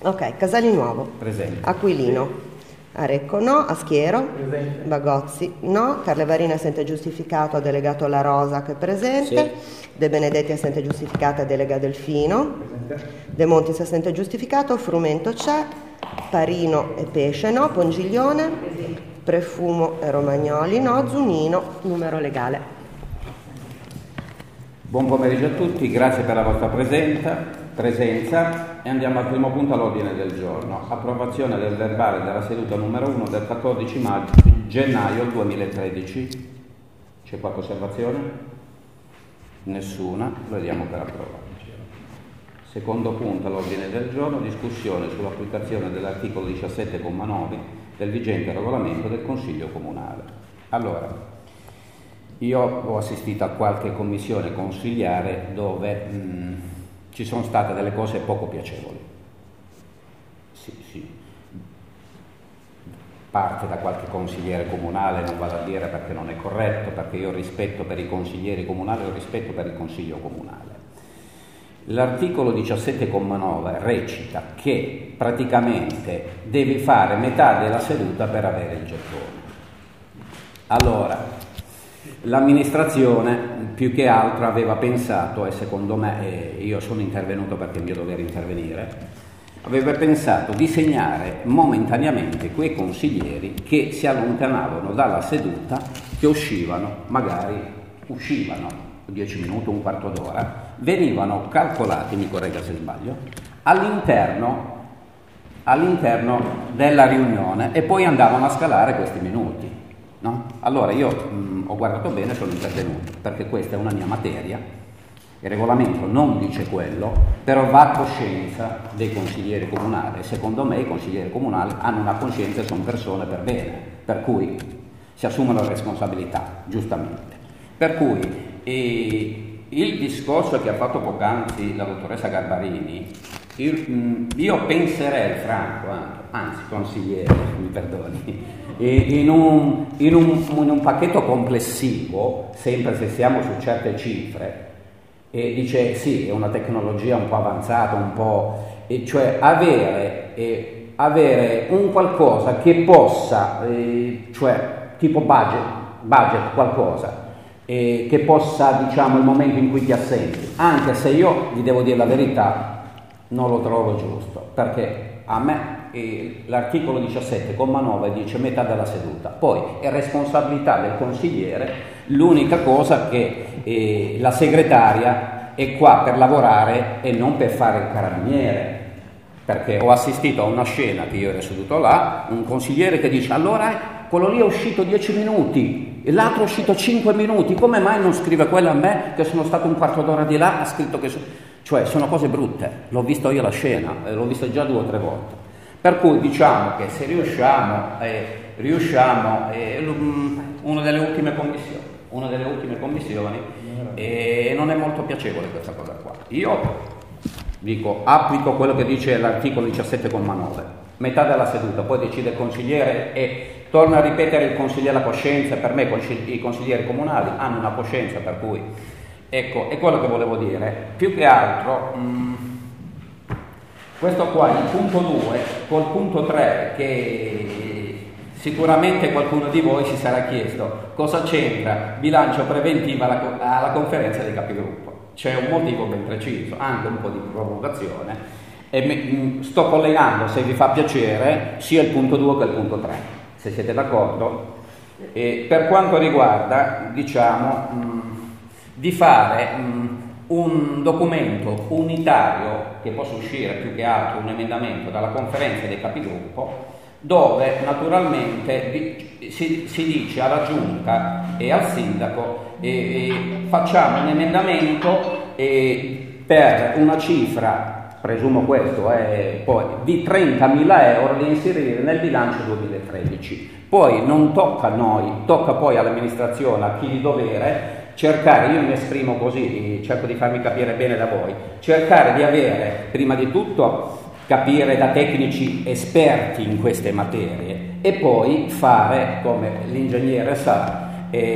Ok, Casali Nuovo. Presente. Aquilino. Arecco no, Aschiero. Presente. Bagozzi no, Carlevarina assente giustificato, ha delegato La Rosa che è presente. Sì. De Benedetti assente giustificata, delega Delfino. Presente. De Montis assente giustificato, Frumento c'è. Parino e Pesce no, Pongiglione. Prefumo e Romagnoli no, Zunino, numero legale. Buon pomeriggio a tutti, grazie per la vostra presenza e andiamo al primo punto all'ordine del giorno, approvazione del verbale della seduta numero 1 del 14 gennaio 2013. C'è qualche osservazione? Nessuna, lo diamo per approvato. Secondo punto all'ordine del giorno, discussione sull'applicazione dell'articolo 17,9 del vigente regolamento del Consiglio Comunale. Allora, io ho assistito a qualche commissione consiliare dove ci sono state delle cose poco piacevoli. Sì. Parte da qualche consigliere comunale, non vado a dire perché non è corretto, perché io ho rispetto per i consiglieri comunali, ho rispetto per il Consiglio Comunale. L'articolo 17,9 recita che praticamente devi fare metà della seduta per avere il gettone. Allora, l'amministrazione più che altro aveva pensato, e secondo me, io sono intervenuto perché è mio dovere intervenire, aveva pensato di segnare momentaneamente quei consiglieri che si allontanavano dalla seduta, che uscivano 10 minuti, un quarto d'ora, venivano calcolati, mi corregga se sbaglio, all'interno della riunione e poi andavano a scalare questi minuti, no? Allora io ho guardato bene, sono intervenuto, perché questa è una mia materia, il regolamento non dice quello, però va a coscienza dei consiglieri comunali. Secondo me i consiglieri comunali hanno una coscienza e sono persone per bene, per cui si assumono responsabilità, giustamente. Per cui il discorso che ha fatto poc'anzi la dottoressa Garbarini, io penserei, Franco, anzi consigliere, mi perdoni, in un pacchetto complessivo, sempre se siamo su certe cifre, e dice sì, è una tecnologia un po' avanzata, cioè avere un qualcosa che possa, cioè tipo budget qualcosa, che possa, diciamo, il momento in cui ti assenti, anche se io vi devo dire la verità, non lo trovo giusto, perché a me l'articolo 17,9 dice metà della seduta, poi è responsabilità del consigliere, l'unica cosa che la segretaria è qua per lavorare e non per fare il carabiniere, perché ho assistito a una scena che io ero seduto là, un consigliere che dice allora quello lì è uscito 10 minuti e l'altro è uscito 5 minuti, come mai non scrive quello a me che sono stato un quarto d'ora di là, ha scritto che cioè sono cose brutte, l'ho visto io la scena, l'ho vista già 2 o 3 volte, per cui diciamo che se riusciamo una delle ultime commissioni e non è molto piacevole questa cosa qua. Io dico, applico quello che dice l'articolo 17,9, metà della seduta, poi decide il consigliere e torno a ripetere, il consigliere la coscienza, per me i consiglieri comunali hanno una coscienza, per cui ecco, è quello che volevo dire. Più che altro questo qua, il punto 2 col punto 3, che sicuramente qualcuno di voi si sarà chiesto cosa c'entra bilancio preventivo alla conferenza dei capigruppo. C'è un motivo ben preciso, anche un po' di provocazione, e sto collegando, se vi fa piacere, sia il punto 2 che il punto 3, se siete d'accordo. E per quanto riguarda, diciamo, di fare un documento unitario che possa uscire, più che altro un emendamento dalla conferenza dei capigruppo, dove naturalmente si dice alla giunta e al sindaco facciamo un emendamento per una cifra, presumo questo, poi di 30.000 euro da inserire nel bilancio 2013. Poi non tocca a noi, tocca poi all'amministrazione, a chi di dovere, cercare, io mi esprimo così, cerco di farmi capire bene da voi, cercare di avere, prima di tutto, capire da tecnici esperti in queste materie e poi fare, come l'ingegnere sa,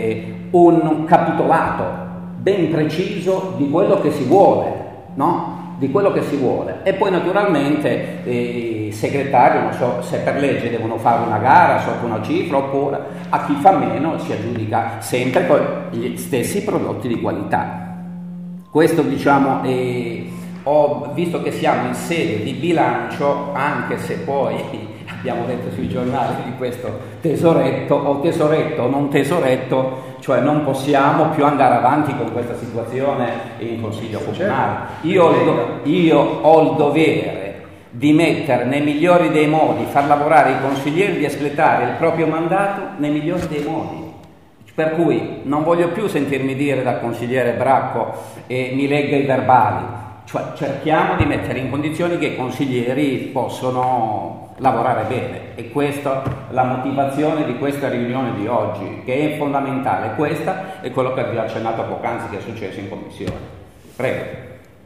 un capitolato ben preciso di quello che si vuole, no? di quello che si vuole. E poi naturalmente i segretari, non so se per legge devono fare una gara sotto una cifra, oppure a chi fa meno si aggiudica sempre con gli stessi prodotti di qualità. Questo, diciamo, ho visto che siamo in sede di bilancio, anche se poi abbiamo letto sui giornali di questo tesoretto o non tesoretto, cioè non possiamo più andare avanti con questa situazione in Consiglio Comunale. Io ho il dovere di mettere nei migliori dei modi, far lavorare i consiglieri, di espletare il proprio mandato nei migliori dei modi. Per cui non voglio più sentirmi dire dal consigliere Bracco mi legga i verbali, cioè cerchiamo di mettere in condizioni che i consiglieri possono lavorare bene, e questa è la motivazione di questa riunione di oggi, che è fondamentale. Questa è quello che vi ho accennato poc'anzi che è successo in commissione. Prego.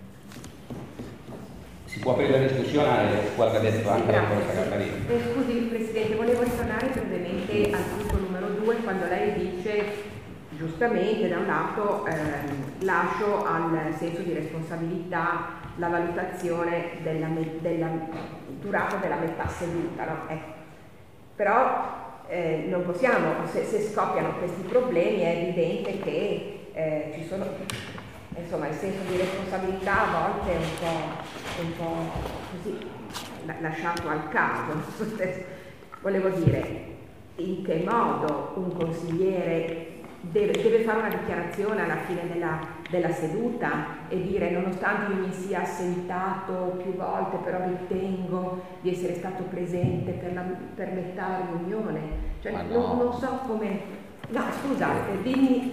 Si può aprire la discussione a quello che ha detto anche la professoressa Gasparini. Scusi Presidente, volevo ritornare brevemente al punto numero 2, quando lei dice giustamente da un lato lascio al senso di responsabilità la valutazione della durata della metà seduta, no? Però non possiamo, se scoppiano questi problemi è evidente che ci sono, insomma, il senso di responsabilità a volte è un po' così lasciato al caso. Volevo dire, in che modo un consigliere deve fare una dichiarazione alla fine della seduta e dire: nonostante io mi sia assentato più volte, però ritengo di essere stato presente per metà riunione. Cioè, non so come... No, scusa, dimmi...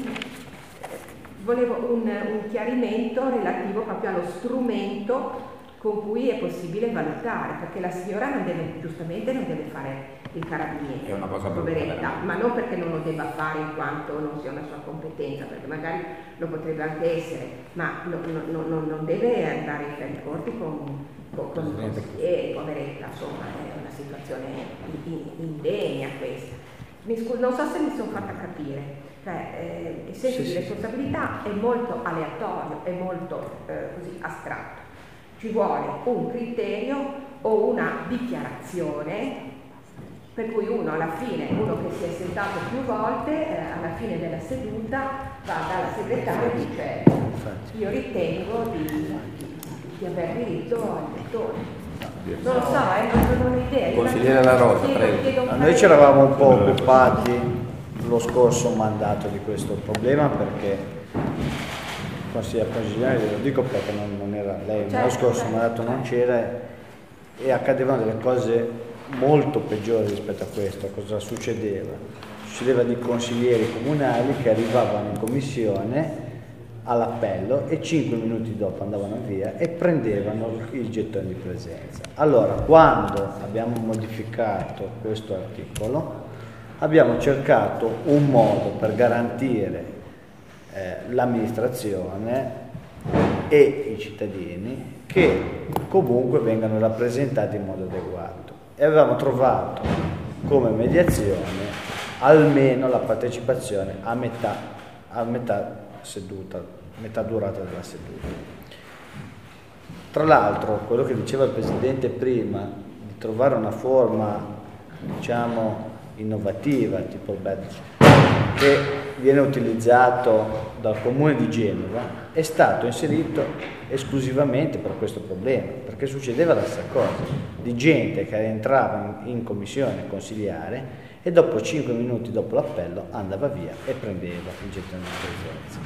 Volevo un chiarimento relativo proprio allo strumento con cui è possibile valutare, perché la signora giustamente non deve fare il carabiniere, è una cosa poveretta, ma non perché non lo debba fare in quanto non sia una sua competenza, perché magari lo potrebbe anche essere, ma non deve andare in fermi corti con poveretta, insomma, è una situazione indegna questa. Non so se mi sono fatta capire. Il senso di responsabilità è molto aleatorio, è molto così astratto. Ci vuole un criterio o una dichiarazione per cui uno che si è sentato più volte, alla fine della seduta va dalla segretaria e dice: io ritengo di aver diritto al lettore. Non lo so, non ho idea. Consigliere La Rosa, prego. Noi ci eravamo un po' occupati lo scorso mandato di questo problema, perché consigliere, lo dico perché non era lei, lo scorso mandato non c'era e accadevano delle cose molto peggiori rispetto a questo. Cosa succedeva? Succedeva di consiglieri comunali che arrivavano in commissione all'appello e 5 minuti dopo andavano via e prendevano il gettone di presenza. Allora, quando abbiamo modificato questo articolo, abbiamo cercato un modo per garantire l'amministrazione e i cittadini che comunque vengano rappresentati in modo adeguato, e avevamo trovato come mediazione almeno la partecipazione a metà seduta, metà durata della seduta. Tra l'altro, quello che diceva il Presidente prima, di trovare una forma, diciamo, innovativa, tipo il badge, che viene utilizzato dal Comune di Genova, è stato inserito esclusivamente per questo problema, perché succedeva la stessa cosa, di gente che entrava in commissione consigliare e dopo 5 minuti dopo l'appello andava via e prendeva il gettone di presenza.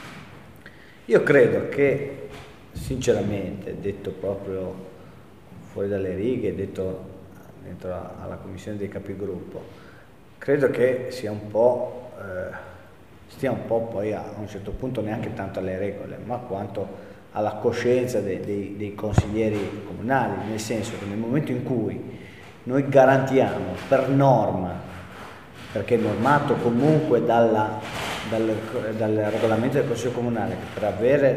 Io credo che, sinceramente, detto proprio fuori dalle righe, detto dentro alla commissione dei capigruppo, credo che sia un po' stia un po' poi a un certo punto neanche tanto alle regole, ma quanto alla coscienza dei consiglieri comunali, nel senso che nel momento in cui noi garantiamo per norma, perché è normato comunque dal regolamento del Consiglio Comunale, che per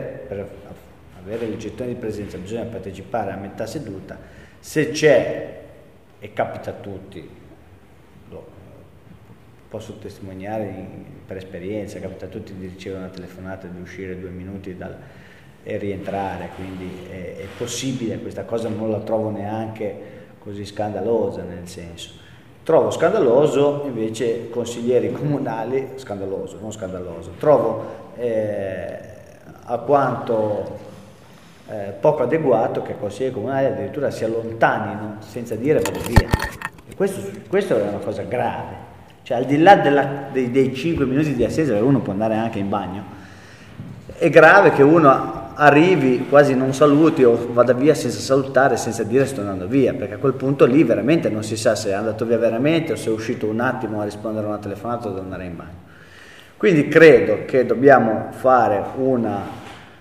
avere il gettone di presenza bisogna partecipare a metà seduta, se c'è, e capita a tutti, posso testimoniare per esperienza, capita a tutti di ricevere una telefonata, di uscire 2 minuti e rientrare, quindi è possibile, questa cosa non la trovo neanche così scandalosa, nel senso. Trovo scandaloso invece consiglieri comunali, non scandaloso, trovo alquanto poco adeguato che consiglieri comunali addirittura si allontanino senza dire vado via. E questo è una cosa grave, cioè al di là dei 5 minuti di assenza, che uno può andare anche in bagno, è grave che uno arrivi, quasi non saluti o vada via senza salutare, senza dire sto andando via, perché a quel punto lì veramente non si sa se è andato via veramente o se è uscito un attimo a rispondere a una telefonata o ad andare in bagno. Quindi credo che dobbiamo fare una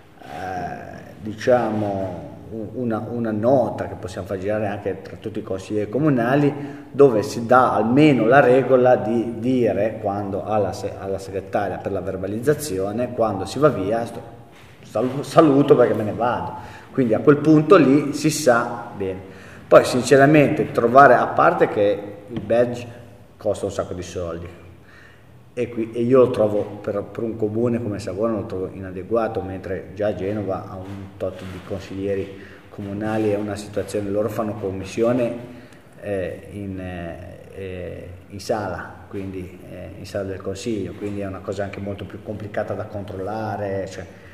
nota che possiamo far girare anche tra tutti i consiglieri comunali, dove si dà almeno la regola di dire quando alla segretaria per la verbalizzazione, quando si va via, saluto perché me ne vado. Quindi a quel punto lì si sa bene. Poi sinceramente trovare, a parte che il badge costa un sacco di soldi, e io lo trovo per un comune come Savona lo trovo inadeguato, mentre già Genova ha un tot di consiglieri comunali, è una situazione, loro fanno commissione in sala, quindi in sala del consiglio, quindi è una cosa anche molto più complicata da controllare,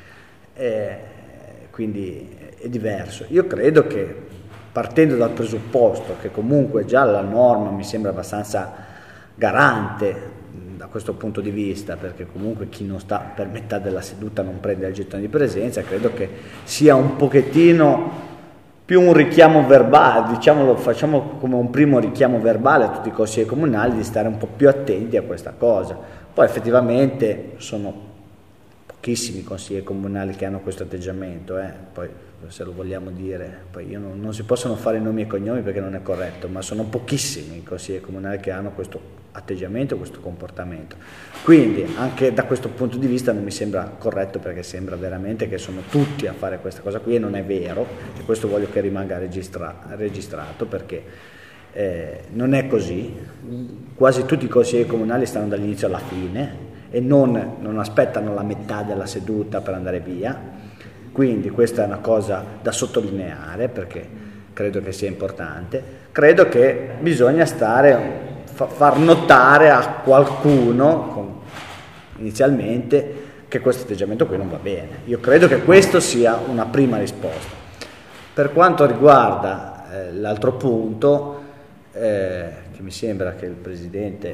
quindi è diverso. Io credo che, partendo dal presupposto che comunque già la norma mi sembra abbastanza garante da questo punto di vista, perché comunque chi non sta per metà della seduta non prende il gettone di presenza, credo che sia un pochettino più un richiamo verbale, diciamolo, facciamo come un primo richiamo verbale a tutti i consiglieri comunali di stare un po' più attenti a questa cosa. Poi effettivamente sono pochissimi consiglieri comunali che hanno questo atteggiamento, poi se lo vogliamo dire, poi io non si possono fare i nomi e cognomi perché non è corretto, ma sono pochissimi i consiglieri comunali che hanno questo atteggiamento, questo comportamento. Quindi anche da questo punto di vista non mi sembra corretto, perché sembra veramente che sono tutti a fare questa cosa qui, e non è vero, e questo voglio che rimanga registrato, perché non è così. Quasi tutti i consiglieri comunali stanno dall'inizio alla fine e non aspettano la metà della seduta per andare via, quindi questa è una cosa da sottolineare, perché credo che sia importante. Credo che bisogna far notare a qualcuno inizialmente che questo atteggiamento qui non va bene. Io credo che questo sia una prima risposta. Per quanto riguarda l'altro punto, che mi sembra che il Presidente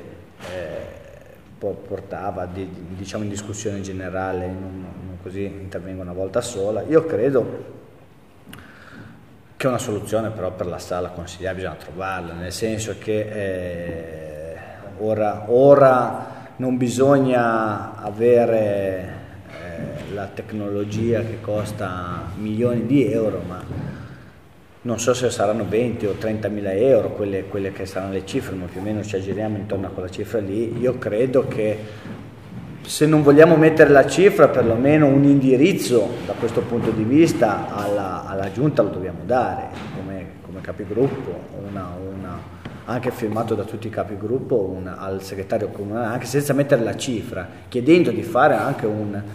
portava diciamo in discussione generale, non così intervengo una volta sola, io credo che una soluzione però per la sala consigliare bisogna trovarla, nel senso che ora non bisogna avere la tecnologia che costa milioni di euro, ma non so se saranno 20 o 30 mila euro quelle che saranno le cifre, ma più o meno ci aggiriamo intorno a quella cifra lì. Io credo che se non vogliamo mettere la cifra, perlomeno un indirizzo da questo punto di vista alla Giunta lo dobbiamo dare come capigruppo, anche firmato da tutti i capigruppo, al segretario comunale, anche senza mettere la cifra, chiedendo di fare anche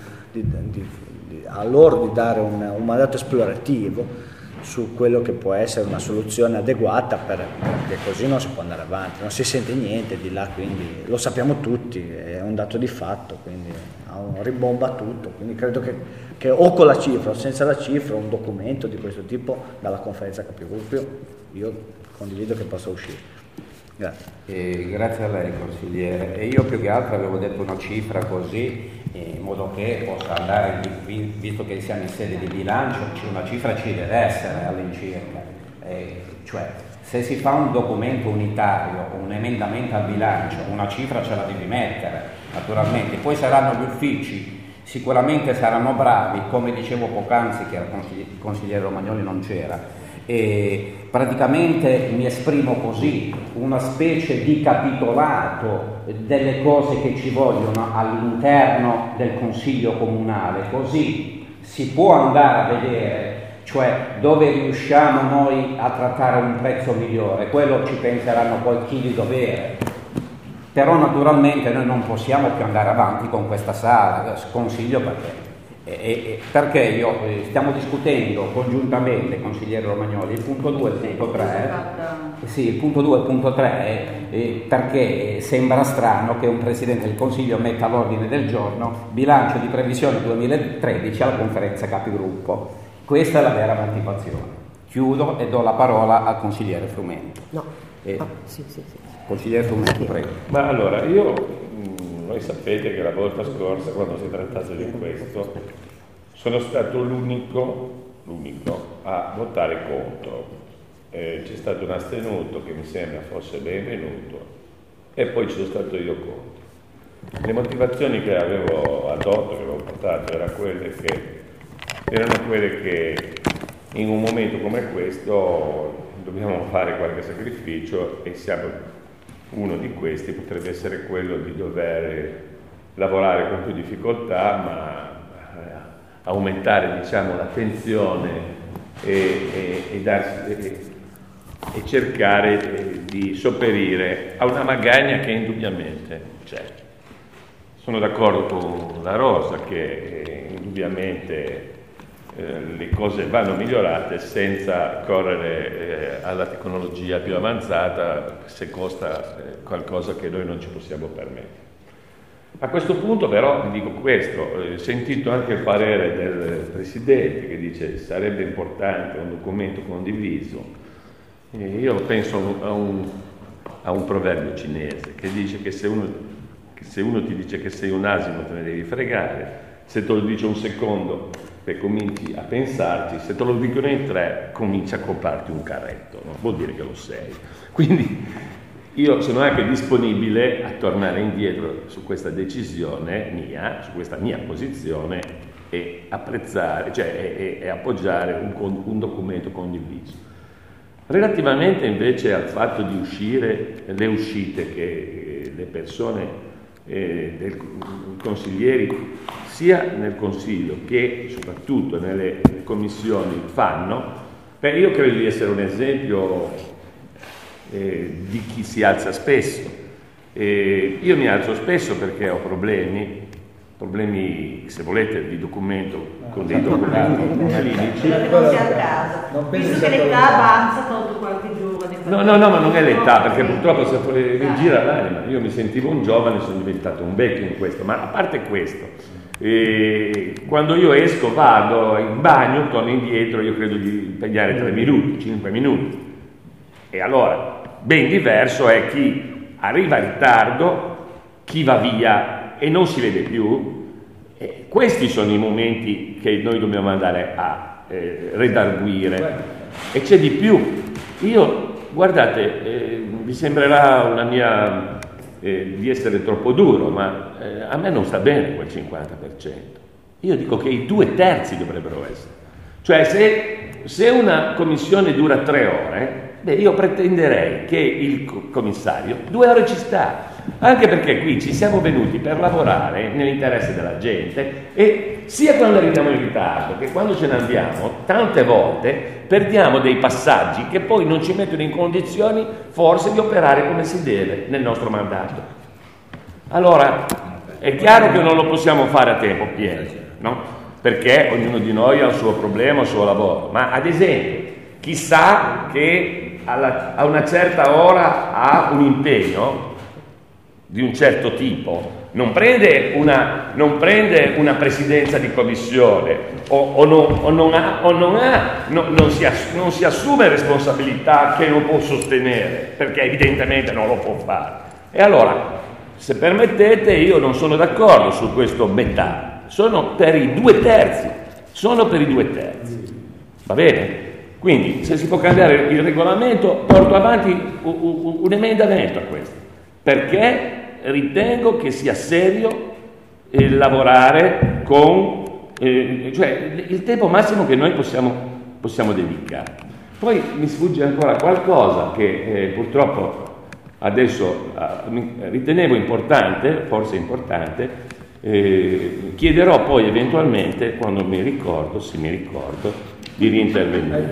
a loro di dare un mandato esplorativo su quello che può essere una soluzione adeguata, perché così non si può andare avanti, non si sente niente di là, quindi lo sappiamo tutti, è un dato di fatto, quindi ribomba tutto, quindi credo che o con la cifra o senza la cifra un documento di questo tipo dalla conferenza capigruppo io condivido che possa uscire. Grazie. Grazie a lei consigliere, e io più che altro avevo detto una cifra così in modo che possa andare, visto che siamo in sede di bilancio, una cifra ci deve essere all'incirca, cioè se si fa un documento unitario, un emendamento al bilancio, una cifra ce la devi mettere, naturalmente, poi saranno gli uffici, sicuramente saranno bravi, come dicevo poc'anzi che il consigliere Romagnoli non c'era, e praticamente mi esprimo così, una specie di capitolato delle cose che ci vogliono all'interno del consiglio comunale, così si può andare a vedere, cioè dove riusciamo noi a trattare un prezzo migliore, quello ci penseranno poi chi di dovere. Però naturalmente noi non possiamo più andare avanti con questa sala, consiglio, perché perché stiamo discutendo congiuntamente, consigliere Romagnoli, il punto 2 e il punto 3. Sì, il punto 2 e il punto 3, perché sembra strano che un Presidente del Consiglio metta all'ordine del giorno bilancio di previsione 2013 alla conferenza capigruppo. Questa è la vera motivazione. Chiudo e do la parola al consigliere Frumento. Sì. Consigliere Frumento, prego. Ma allora, voi sapete che la volta scorsa, quando si è trattato di questo, sono stato l'unico a votare contro. C'è stato un astenuto che mi sembra fosse benvenuto e poi ci sono stato io contro. Le motivazioni che avevo adotto, che avevo portato, erano quelle che in un momento come questo dobbiamo fare qualche sacrificio e uno di questi potrebbe essere quello di dover lavorare con più difficoltà, ma aumentare, diciamo, l'attenzione e cercare di sopperire a una magagna che indubbiamente c'è. Sono d'accordo con la Rosa che indubbiamente le cose vanno migliorate senza correre alla tecnologia più avanzata se costa qualcosa che noi non ci possiamo permettere. A questo punto però vi dico questo, sentito anche il parere del Presidente che dice sarebbe importante un documento condiviso, io penso a un proverbio cinese che dice che se uno ti dice che sei un asino te ne devi fregare, se te lo dice un secondo e cominci a pensarci, se te lo dicono in 3 cominci a comprarti un carretto, no? Vuol dire che lo sei. Quindi io sono anche disponibile a tornare indietro su questa decisione mia, su questa mia posizione e apprezzare, e appoggiare un documento condiviso. Relativamente invece al fatto di le uscite che le persone dei consiglieri sia nel Consiglio che soprattutto nelle commissioni fanno, io credo di essere un esempio di chi si alza spesso. Io mi alzo spesso perché ho problemi, se volete, di documento con dei documenti clinici. Non sia il caso, visto che l'età avanza tolto qualche giovane. No, ma non è l'età, perché purtroppo se mi gira l'anima. Io mi sentivo un giovane, sono diventato un vecchio in questo, ma a parte questo, quando io esco vado in bagno, torno indietro, io credo di impegnare 3 minuti, 5 minuti. E allora, ben diverso è chi arriva in ritardo, chi va via e non si vede più. Questi sono i momenti che noi dobbiamo andare a redarguire. E c'è di più. Guardate, vi sembrerà una mia di essere troppo duro, ma a me non sta bene quel 50%. Io dico che i 2/3 dovrebbero essere. Cioè se una commissione dura 3 ore, io pretenderei che il commissario 2 ore ci sta, anche perché qui ci siamo venuti per lavorare nell'interesse della gente e sia quando arriviamo in ritardo che quando ce ne andiamo, tante volte perdiamo dei passaggi che poi non ci mettono in condizioni forse di operare come si deve nel nostro mandato. Allora, è chiaro che non lo possiamo fare a tempo pieno, no? Perché ognuno di noi ha il suo problema, il suo lavoro, ma ad esempio chi sa che a una certa ora ha un impegno di un certo tipo, non prende una presidenza di commissione non si assume responsabilità che non può sostenere, perché evidentemente non lo può fare. E allora, se permettete, io non sono d'accordo su questo metà, sono per i 2/3, va bene? Quindi, se si può cambiare il regolamento, porto avanti un emendamento a questo, perché ritengo che sia serio lavorare con il tempo massimo che noi possiamo dedicare. Poi mi sfugge ancora qualcosa che purtroppo adesso ritenevo importante, forse importante, chiederò poi eventualmente, quando mi ricordo, di riintervenire.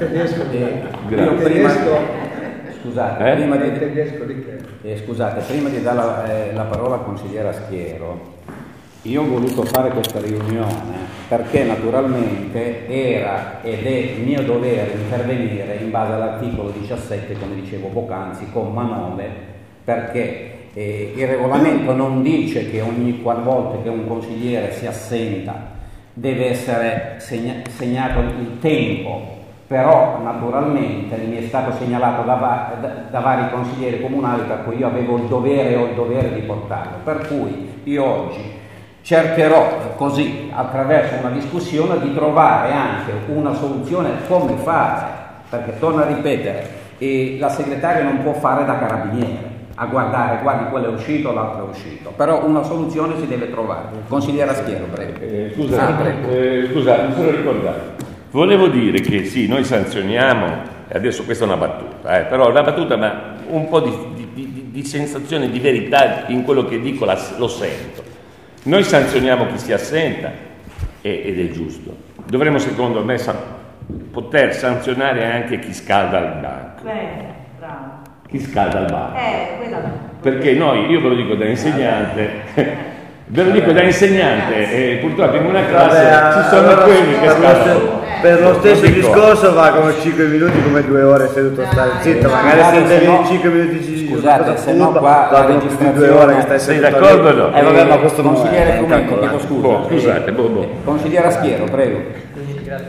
Scusate, prima di dare la parola al consigliere Aschiero, Io ho voluto fare questa riunione perché naturalmente era ed è mio dovere intervenire in base all'articolo 17, come dicevo poc'anzi, comma 9, perché il regolamento non dice che ogni qualvolta che un consigliere si assenta deve essere segnato il tempo, però naturalmente mi è stato segnalato da vari consiglieri comunali, per cui io avevo il dovere di portarlo, per cui io oggi cercherò così, attraverso una discussione, di trovare anche una soluzione come fare, perché torno a ripetere, la segretaria non può fare da carabiniere a guardare, guardi, quello è uscito, l'altro è uscito, però una soluzione si deve trovare. Consigliere Schiero, prego. Scusa, mi sono ricordato. Volevo dire che sì, noi sanzioniamo, adesso questa è una battuta, però è una battuta, ma un po' di sensazione di verità in quello che dico lo sento. Noi sanzioniamo chi si assenta ed è giusto. Dovremmo, secondo me, poter sanzionare anche chi scalda il banco. Bravo. Chi scalda il banco. Quella. Perché io ve lo dico da insegnante, purtroppo in una classe ci sono quelli che scaldano. Per lo stesso discorso va come 5 minuti, come 2 ore seduto a stare zitto, magari se devi 5 minuti scusate, se no qua la registrazione 2 ore che stai sei d'accordo o no? Vabbè, ma questo non consigliere è Frumento, chiedo scusa. Scusate, Consigliere Schiero, prego. Grazie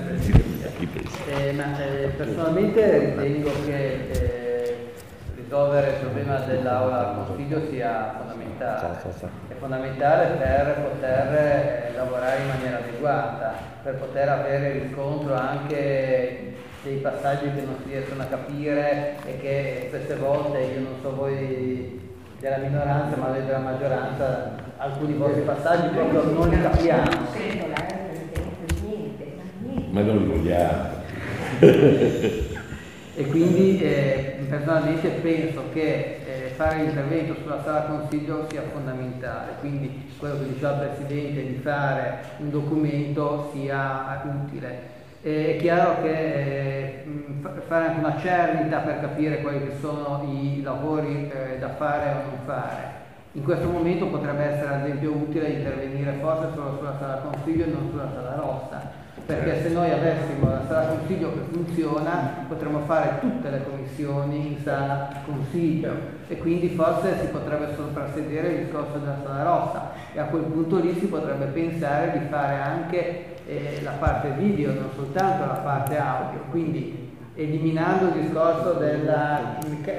Presidente. Personalmente ritengo che risolvere il problema dell'aula consiglio sia fondamentale. È fondamentale per poter lavorare in maniera adeguata, per poter avere riscontro anche dei passaggi che non si riescono a capire e che queste volte, io non so voi della minoranza, ma noi della maggioranza, alcuni vostri passaggi proprio non li capiamo. Ma non li vogliamo. E quindi personalmente penso che fare l'intervento sulla sala consiglio sia fondamentale, quindi quello che diceva il Presidente di fare un documento sia utile. È chiaro che fare anche una cernita per capire quali che sono i lavori da fare o non fare. In questo momento potrebbe essere ad esempio utile intervenire forse solo sulla sala consiglio e non sulla sala rossa, perché se noi avessimo la sala consiglio che funziona potremmo fare tutte le commissioni in sala consiglio e quindi forse si potrebbe soprassedere il discorso della sala rossa e a quel punto lì si potrebbe pensare di fare anche la parte video, non soltanto la parte audio, quindi eliminando il discorso della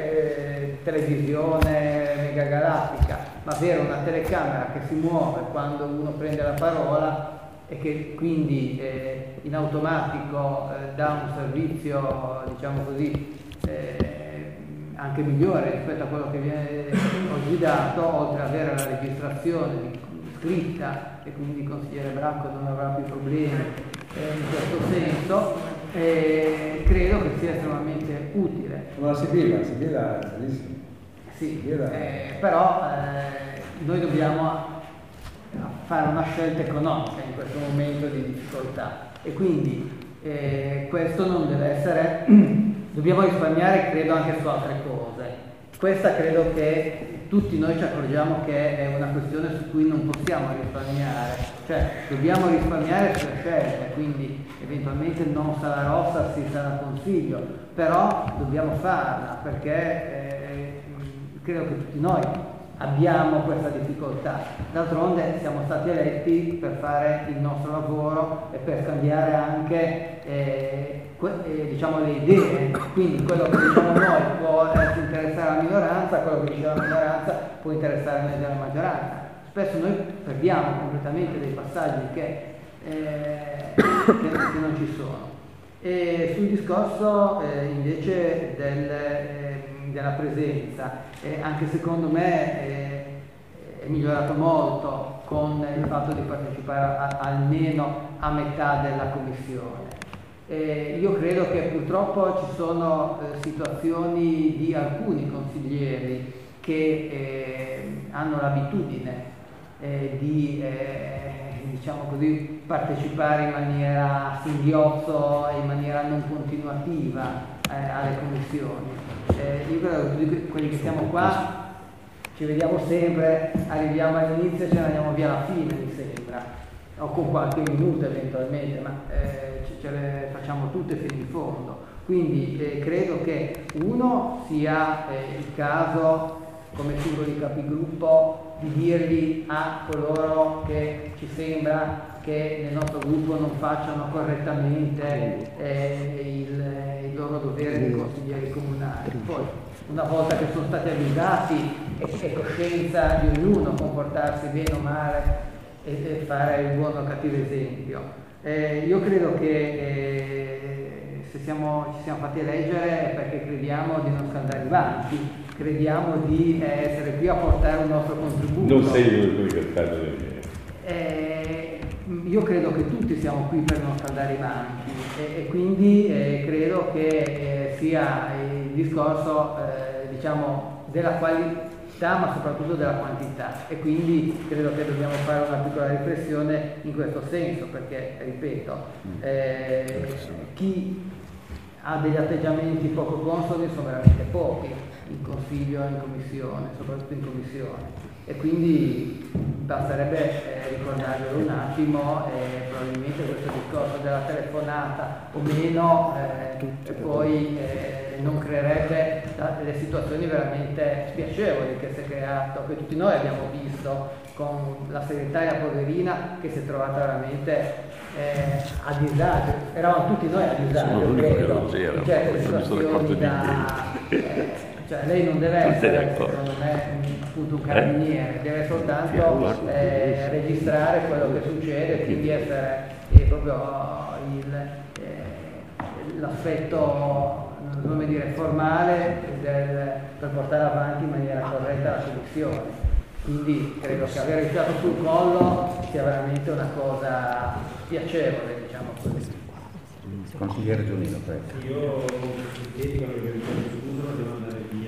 televisione megagalattica, ma avere una telecamera che si muove quando uno prende la parola e che quindi in automatico dà un servizio, diciamo così, anche migliore rispetto a quello che viene oggi dato, oltre ad avere la registrazione scritta e quindi il consigliere Branco non avrà più problemi in questo senso, credo che sia estremamente utile. Ma Sibilla è benissimo. Sì, però noi dobbiamo fare una scelta economica in questo momento di difficoltà e quindi questo non deve essere, dobbiamo risparmiare credo anche su altre cose. Questa credo che tutti noi ci accorgiamo che è una questione su cui non possiamo risparmiare, cioè dobbiamo risparmiare sulle scelte, quindi eventualmente non sarà rossa, sì sarà consiglio, però dobbiamo farla perché credo che tutti noi abbiamo questa difficoltà. D'altronde siamo stati eletti per fare il nostro lavoro e per scambiare anche diciamo le idee, quindi quello che diciamo noi può interessare la minoranza, quello che dice la minoranza può interessare noi della maggioranza. Spesso noi perdiamo completamente dei passaggi che non ci sono. E sul discorso invece della presenza, anche secondo me è migliorato molto con il fatto di partecipare almeno a metà della commissione. Io credo che purtroppo ci sono situazioni di alcuni consiglieri che hanno l'abitudine di diciamo così, partecipare in maniera a singhiozzo e in maniera non continuativa alle commissioni. Io credo che quelli che siamo qua ci vediamo sempre, arriviamo all'inizio e ce ne andiamo via alla fine, mi sembra, o con qualche minuto eventualmente, ma ce le facciamo tutte fino in fondo. Quindi credo che uno sia il caso, come singoli capigruppo, di dirgli a coloro che ci sembra che nel nostro gruppo non facciano correttamente il loro dovere di consiglieri comunali. Poi, una volta che sono stati avvisati, è coscienza di ognuno comportarsi bene o male e fare il buono o cattivo esempio. Io credo che se ci siamo fatti eleggere è perché crediamo di non andare avanti, crediamo di essere qui a portare un nostro contributo. Non sei l'unico che sta vedendo. Io credo che tutti siamo qui per non andare avanti e quindi credo che sia il discorso diciamo della qualità ma soprattutto della quantità, e quindi credo che dobbiamo fare una piccola riflessione in questo senso, perché ripeto, chi ha degli atteggiamenti poco consoni sono veramente pochi in consiglio, in commissione, soprattutto in commissione, e quindi basterebbe ricordarvelo un attimo, probabilmente questo discorso della telefonata o meno poi non creerebbe delle situazioni veramente spiacevoli che si è creato, che tutti noi abbiamo visto con la segretaria poverina che si è trovata veramente a disagio, eravamo tutti noi a disagio, credo, in certe situazioni cioè lei non deve essere, secondo me, appunto un carabiniere, deve soltanto registrare quello che succede, quindi essere proprio l'aspetto, come dire, formale per portare avanti in maniera corretta la commissione. Quindi credo che avere il fiato sul collo sia veramente una cosa piacevole, diciamo così. Consigliere Giunino, prego. Io sintetico perché mi scusano, devo andare via.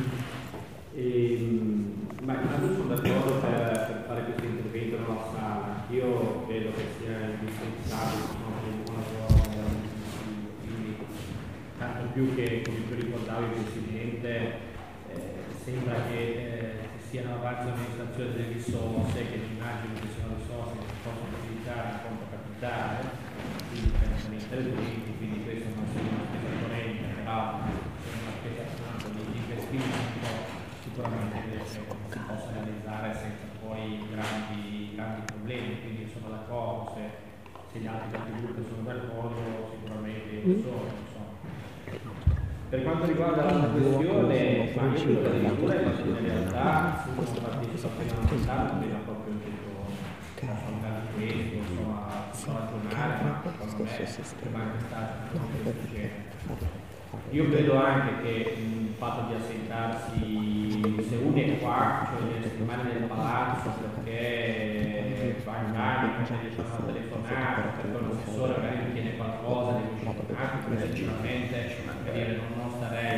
Ma intanto sono d'accordo per fare questo intervento nella sala. Io credo che sia indispensabile che un buon lavoro, quindi tanto più che, come tu ricordavi Presidente, sembra che siano avanti l'amministrazione delle risorse, che immagino che siano risorse che si possono utilizzare in conto capitale, quindi per essere interventi, quindi questo non sia una spesa corrente, però è una spesa tanto di investimento, sicuramente si possa realizzare senza poi grandi problemi, quindi sono d'accordo, se gli altri capigruppo sono d'accordo, sicuramente io sono, insomma. Per quanto riguarda la questione, io credo che la lettura in realtà sono partecipazione ambientale, non vedo proprio affrontare questo, insomma, si può ragionare, ma secondo me rimane stato. Io credo anche che il fatto di assentarsi, se uno è qua, cioè deve rimane nel palazzo perché va in bagno, non riesce a fare telefonare, perché l'assessore magari ritiene qualcosa, deve uscire un attimo, sinceramente non starei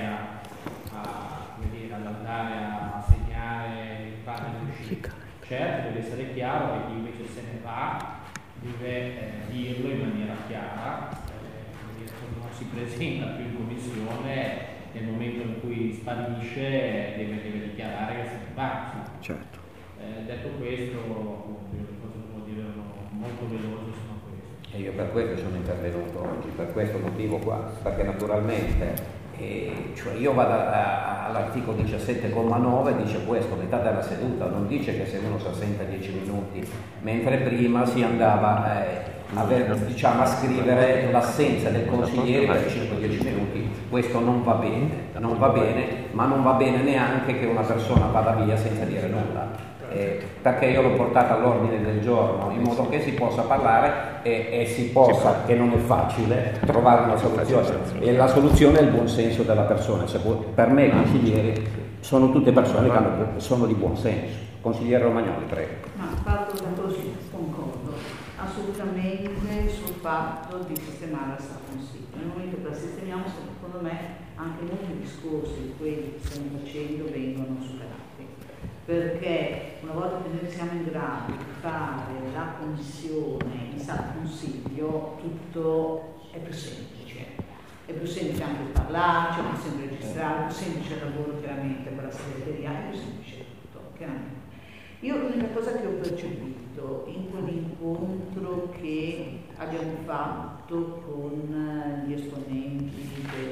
ad andare a segnare il padre dell'uscita. Certo, deve essere chiaro che chi invece se ne va deve dirlo in maniera chiara. Non si presenta più in commissione, nel momento in cui sparisce deve dichiarare che se ne va. Certo. Detto questo, cosa devo dire, molto veloce sono questo. E io per questo sono intervenuto oggi, per questo motivo qua, perché naturalmente cioè io vado all'articolo 17,9, dice questo, metà della seduta, non dice che se uno si assenta 10 minuti, mentre prima si andava a scrivere l'assenza del consigliere per 5-10 minuti. Questo non va bene, ma non va bene neanche che una persona vada via senza dire nulla. Perché io l'ho portata all'ordine del giorno in modo che si possa parlare e si possa, che non è facile, trovare una soluzione, e la soluzione è il buon senso della persona. Per me i consiglieri sono tutte persone che sono di buon senso. Consigliere Romagnoli, prego. Ma parto da così, concordo assolutamente sul fatto di sistemare la Stato Consiglio. Nel momento che la sistemiamo, secondo me anche molti discorsi di quelli che stiamo facendo vengono superati. Perché una volta che noi siamo in grado di fare la commissione in Stato Consiglio, tutto è più semplice. È più semplice anche parlarci, è più semplice registrare, è più semplice il lavoro chiaramente con la segreteria, è più semplice tutto. chiaramente. Io l'unica cosa che ho percepito in quell'incontro che abbiamo fatto con gli esponenti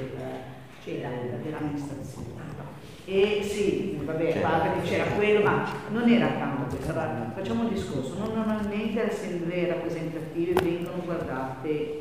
dell'amministrazione, e sì, vabbè, che c'era quello, ma non era tanto questo. Allora, facciamo un discorso: normalmente le assemblee rappresentative vengono guardate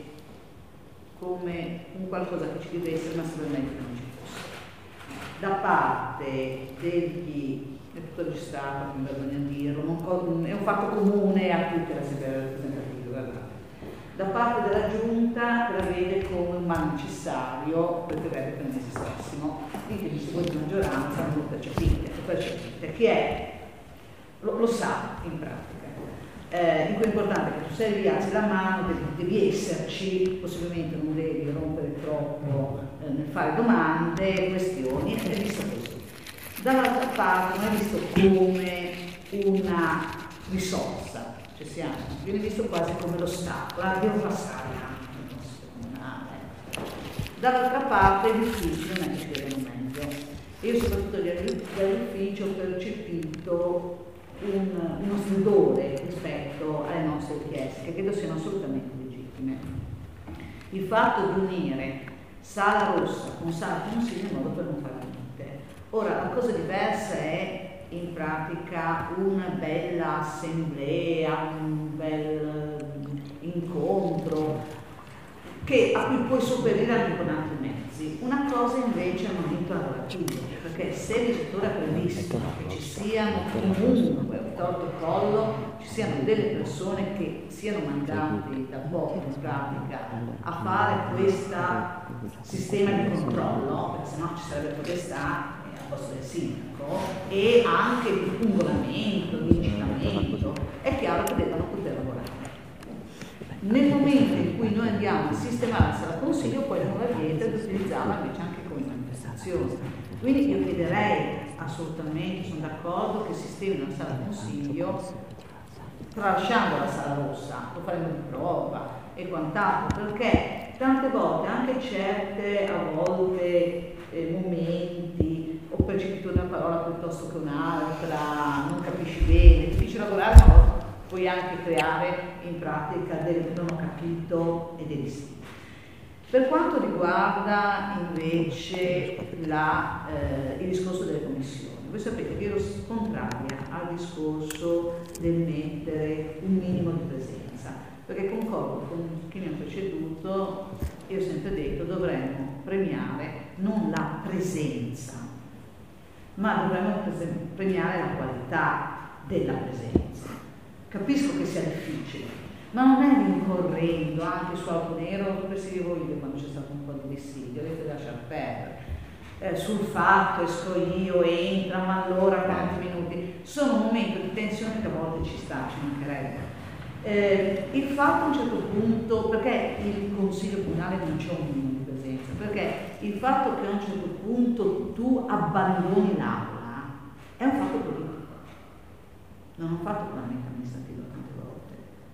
come un qualcosa che ci deve essere, ma sicuramente non ci fosse. Da parte degli deputati di Stato, non vergogno a dirlo, è un fatto comune a tutte le assemblee rappresentative, guardate. Da parte della Giunta che la vede come un mal necessario, preferirebbe che non esistessimo, quindi di voi di maggioranza non lo percepite. Chi è? Lo sa in pratica. Dico è importante che tu sei lì, alzi la mano, devi esserci, possibilmente non devi rompere troppo nel fare domande, questioni, è visto così. Dall'altra parte non è visto come una risorsa, ci siamo, viene visto quasi come lo Stato, la devo passare anche nel consiglio comunale. Dall'altra parte gli uffici non è che spiegano meglio. Io soprattutto dall'ufficio ho percepito uno stupore rispetto alle nostre richieste, che credo siano assolutamente legittime. Il fatto di unire Sala Rossa con Sala Consiglio è un modo per non fare niente. Ora, la cosa diversa è in pratica una bella assemblea, un bel incontro a cui puoi sopperire anche con altri mezzi. Una cosa invece è il momento lavorativo, perché se il legislatore ha previsto che ci siano comunque torto e collo, ci siano delle persone che siano mandate da poco in pratica a fare questo sistema di controllo, perché sennò ci sarebbe potestà al posto del sindaco, e anche di pungolamento, di incitamento, è chiaro che devono poter lavorare. Nel momento in cui noi andiamo a sistemare la sala consiglio, poi non la vieta di utilizzarla invece anche come manifestazione. Quindi io chiederei assolutamente, sono d'accordo, che sistemi la sala consiglio, tralasciando la sala rossa, lo faremo di prova e quant'altro, perché tante volte anche certe a volte momenti o percepito una parola piuttosto che un'altra, non capisci bene, difficile lavorare, ma puoi anche creare in pratica del non ho capito e dei sì. Per quanto riguarda invece il discorso delle commissioni, voi sapete che io ero contraria al discorso del mettere un minimo di presenza, perché concordo con chi mi ha preceduto, io ho sempre detto dovremmo premiare non la presenza, ma dovremmo premiare la qualità della presenza. Capisco che sia difficile, ma non è rincorrendo anche su alcune, ero perseguivo io quando c'è stato un po' di dissidio, ho detto lasciar perdere, sul fatto esco io, entra, ma allora quanti minuti, sono un momento di tensione che a volte ci sta, ci mancherebbe. Il fatto a un certo punto, perché il consiglio comunale non c'è un minimo di presenza, perché il fatto che a un certo punto tu abbandoni l'aula è un fatto politico. Non ho fatto puramente amministrativo tante volte.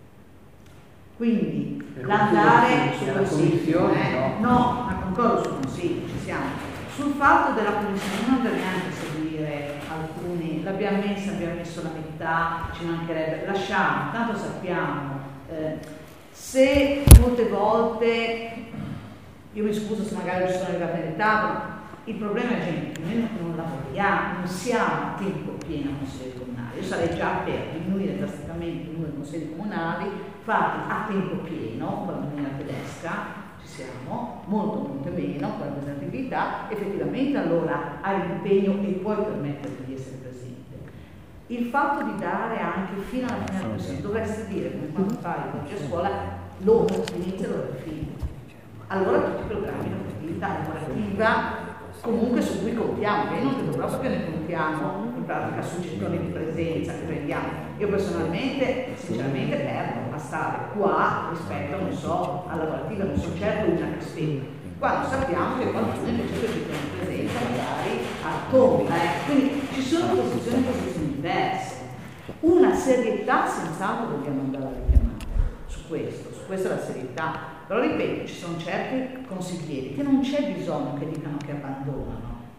Quindi l'andare sul consiglio, no, ma concordo sul consiglio, ci siamo. Sul fatto della commissione non dobbiamo neanche seguire alcuni, l'abbiamo messo la metà, ci mancherebbe, lasciamo, tanto sappiamo. Se molte volte, io mi scuso se magari ci sono arrivata in ritardo, il problema è gente che noi non lavoriamo, non siamo a tempo pieno a consigli comunali. Io sarei già per diminuire drasticamente il numero di consigli comunali fatti a tempo pieno, con la maniera tedesca, ci siamo, molto meno, con la presentatività, effettivamente allora hai l'impegno e puoi permetterti di essere presente. Il fatto di dare anche fino alla fine del consiglio, dovresti dire, come quando fai oggi a scuola, l'ora, l'inizio e l'ora di fine. Allora tutti i programmi di attività lavorativa comunque su cui contiamo, che io non credo proprio che ne contiamo in pratica su gettoni di presenza che prendiamo. Io personalmente, sinceramente, perdo a stare qua rispetto, non so, alla lavorativa, non sono certo una che spiega. Quando sappiamo che qualcuno invece per gettoni di presenza magari al tomba, quindi ci sono posizioni diverse. Una serietà senz'altro dobbiamo andare a richiamare su questa è la serietà. Però ripeto, ci sono certi consiglieri che non c'è bisogno che dicano che abbandonano,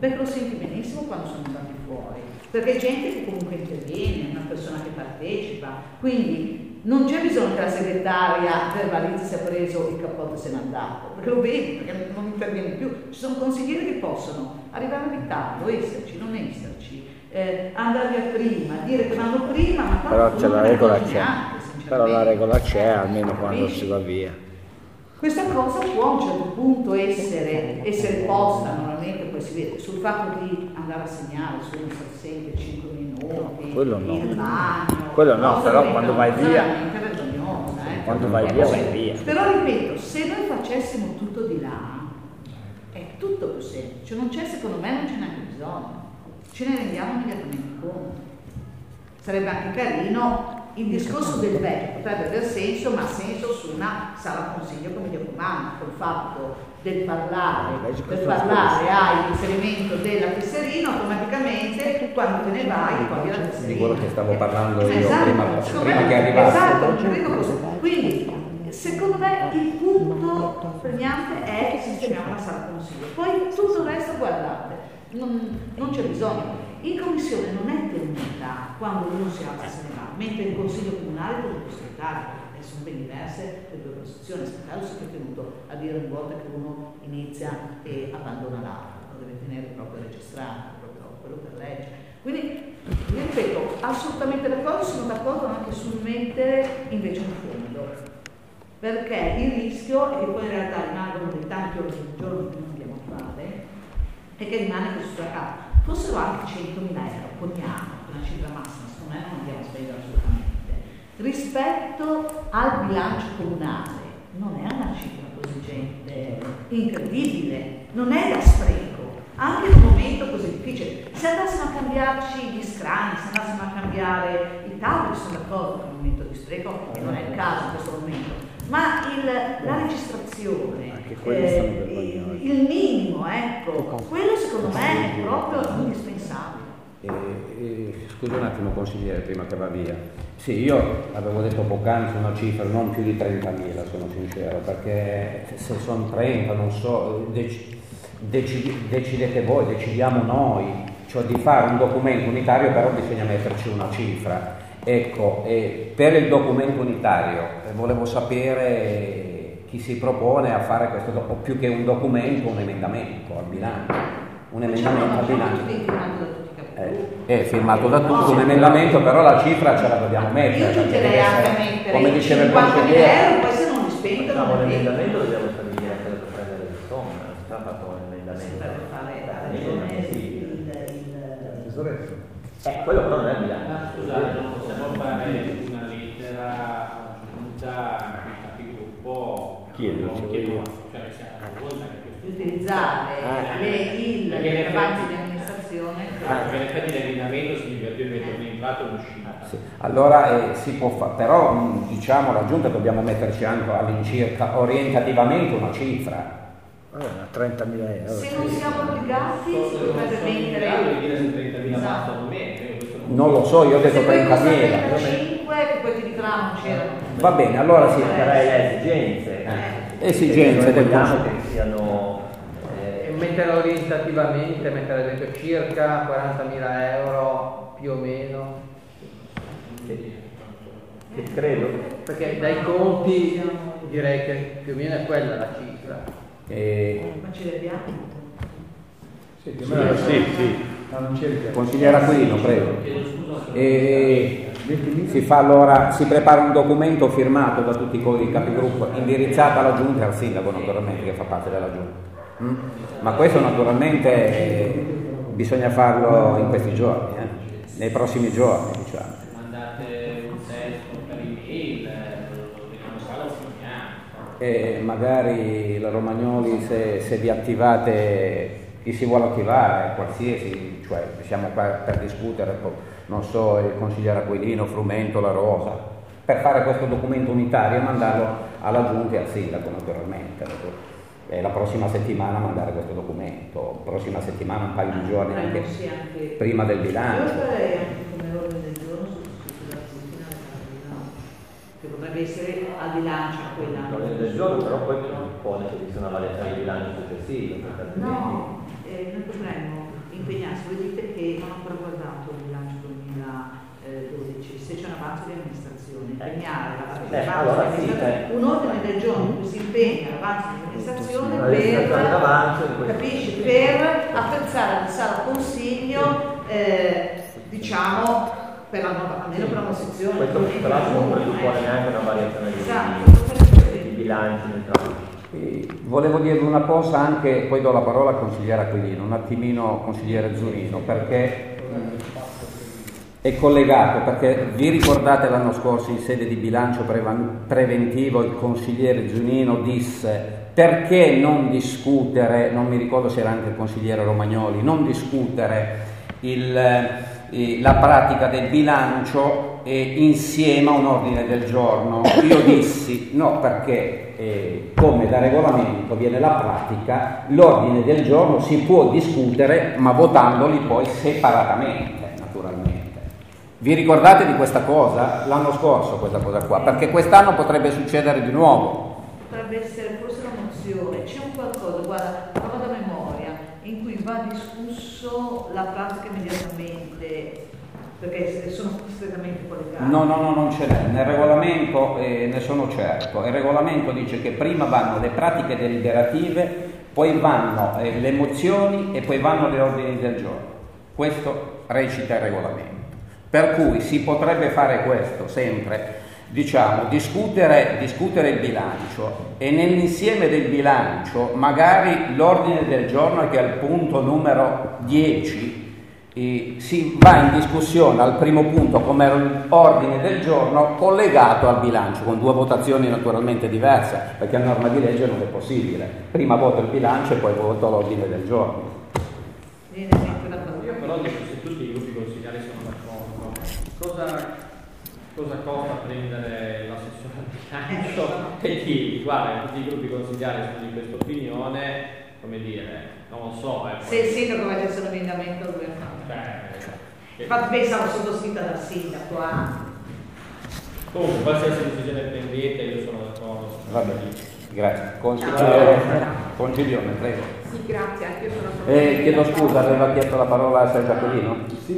perché lo senti benissimo quando sono andati fuori, perché è gente che comunque interviene, una persona che partecipa, quindi non c'è bisogno che la segretaria verbalizzi se ha preso il cappotto e se n'è andato, perché lo vedi, perché non interviene più. Ci sono consiglieri che possono arrivare in ritardo, esserci, non esserci, andare via prima, dire che vanno prima, ma però c'è la regola, c'è. Neanche, Però la regola c'è, almeno quando si va via. Questa cosa può a un certo punto essere posta, normalmente poi si vede, sul fatto di andare a segnare su un assente 5 minuti, quello no. il bagno. Quello no, però quando vai via, quando vai via. Però ripeto, se noi facessimo tutto di là, è tutto più semplice, non c'è, secondo me non c'è neanche bisogno, ce ne rendiamo immediatamente conto. Sarebbe anche carino. Il discorso del vecchio potrebbe aver senso, ma ha senso su una sala consiglio come Dio comanda, col fatto del parlare hai l'inserimento della tesserina, automaticamente quando te ne vai togli la tesserina. Di quello che stavo parlando io esatto, prima che arrivasse. Esatto, quindi secondo me il punto premiante è che sistemiamo una sala consiglio, poi tutto il resto guardate, non c'è bisogno. In commissione non è tenuta quando uno si alza e se ne va, mentre in consiglio comunale con il segretario sono ben diverse le due posizioni. Il segretario si è tenuto a dire ogni volta che uno inizia e abbandona l'altro, lo deve tenere proprio registrato, proprio quello per legge. Quindi, io ripeto, assolutamente d'accordo, sono d'accordo anche sul mettere invece un fondo, perché il rischio è che poi in realtà rimangono dei tanti ordini del giorno che non andiamo a fare e che rimane questo straccato. Fossero anche 100.000 euro, poniamo, una cifra massima, secondo me non andiamo a spendere assolutamente. Rispetto al bilancio comunale, non è una cifra così incredibile, non è da spreco, anche in un momento così difficile. Se andassimo a cambiarci gli scranni, se andassimo a cambiare i tavoli, sono d'accordo che è un momento di spreco e non è il caso in questo momento. Ma la registrazione, il minimo, ecco, quello secondo me è proprio indispensabile. Scusa un attimo consigliere, prima che va via. Sì, io avevo detto poc'anzi una cifra non più di 30.000, sono sincero, perché se sono 30, non so, decidete voi, decidiamo noi, cioè di fare un documento unitario, però bisogna metterci una cifra. Ecco, per il documento unitario volevo sapere chi si propone a fare questo, o più che un documento, un emendamento al bilancio. Un emendamento al bilancio. È firmato da tutti, un emendamento, però la cifra ce la dobbiamo mettere. Io direi anche mettere come diceva il 50.000 euro, poi se non li spendono. No, l'emendamento dobbiamo stabilire anche per prendere il somma, non si sta fatto un emendamento. Per fare quello però non è bilancio. Scusate, non possiamo fare una lettera aggiunta al capigruppo, utilizzare il avanzi di amministrazione perché in effetti l'emendamento significa più entrato e un'uscita. Sì. Allora si può fare, però diciamo la giunta dobbiamo metterci anche all'incirca orientativamente una cifra. 30.000 euro. Se non siamo obbligati si potrebbe mettere non lo so, io ho detto 30.000. che poi ti dicono non c'erano. Va bene, allora sì. Sarei le esigenze. Esigenze del vogliamo che siano. Mettere orientativamente, mettere ad esempio circa 40.000 euro più o meno. Che credo. Perché dai conti direi che più o meno è quella la cifra. Ma ce le abbiamo? Sì. Consigliere Aquilino, prego. Si fa allora, si prepara un documento firmato da tutti i capigruppo, indirizzato alla giunta e al sindaco naturalmente che fa parte della giunta. Ma questo naturalmente bisogna farlo in questi giorni, nei prossimi giorni, diciamo. Mandate un testo per email, vediamo se lo firmiamo. E magari la Romagnoli, se vi attivate, chi si vuole attivare, qualsiasi, cioè siamo qua per discutere, non so, il consigliere Aquilino, Frumento, La Rosa, per fare questo documento unitario e mandarlo alla giunta e al sindaco naturalmente. E la prossima settimana mandare questo documento, prossima settimana un paio di giorni anche prima del bilancio. Io farei anche come ordine del giorno sulla che potrebbe essere al bilancio quella. L'ordine del giorno però poi suppone che ci sia una valutazione di bilancio successivo. No, noi potremmo impegnarsi. Voi dite che non ho ancora guardato il bilancio 2012, se c'è un avanzo di amministrazione, impegnare un ordine del giorno in cui si impegna l'avanzo di amministrazione per attrezzare la sala consiglio, diciamo, per la nuova, almeno per una sezione. Questo tra l'altro non presuppone neanche una variazione di bilanci neutrali. Volevo dirvi una cosa anche, poi do la parola al consigliere Aquilino, un attimino consigliere Zunino, perché è collegato, perché vi ricordate l'anno scorso in sede di bilancio preventivo il consigliere Zunino disse perché non discutere, non mi ricordo se era anche il consigliere Romagnoli, non discutere la pratica del bilancio insieme a un ordine del giorno. Io dissi no, perché come da regolamento viene la pratica, l'ordine del giorno si può discutere ma votandoli poi separatamente, naturalmente. Vi ricordate di questa cosa? L'anno scorso questa cosa qua, perché quest'anno potrebbe succedere di nuovo. Potrebbe essere forse una mozione, c'è un qualcosa, guarda, provo da memoria, in cui va discusso la pratica immediatamente, perché sono strettamente collegate. No, non ce n'è. Nel regolamento, ne sono certo, il regolamento dice che prima vanno le pratiche deliberative, poi vanno le mozioni e poi vanno gli ordini del giorno. Questo recita il regolamento. Per cui si potrebbe fare questo sempre, diciamo, discutere il bilancio e nell'insieme del bilancio magari l'ordine del giorno che è al punto numero 10 si va in discussione al primo punto come ordine del giorno collegato al bilancio con due votazioni naturalmente diverse, perché a norma di legge non è possibile, prima voto il bilancio e poi voto l'ordine del giorno. Io però dico, se tutti i gruppi consigliari sono d'accordo, cosa costa prendere l'assessore al bilancio e chi? Guarda, tutti i gruppi consigliari sono di questa opinione, come dire, non lo so. Se il sindaco facesse un emendamento lo deve fare. Infatti pensavo sottoscritta dal sindaco. Comunque, qualsiasi decisione prendete, io sono d'accordo. Va bene. Grazie. Consiglione, prego. Sì, grazie, anche io sono chiedo scusa, aveva chiesto la parola a Sergio Aquilino? Sì,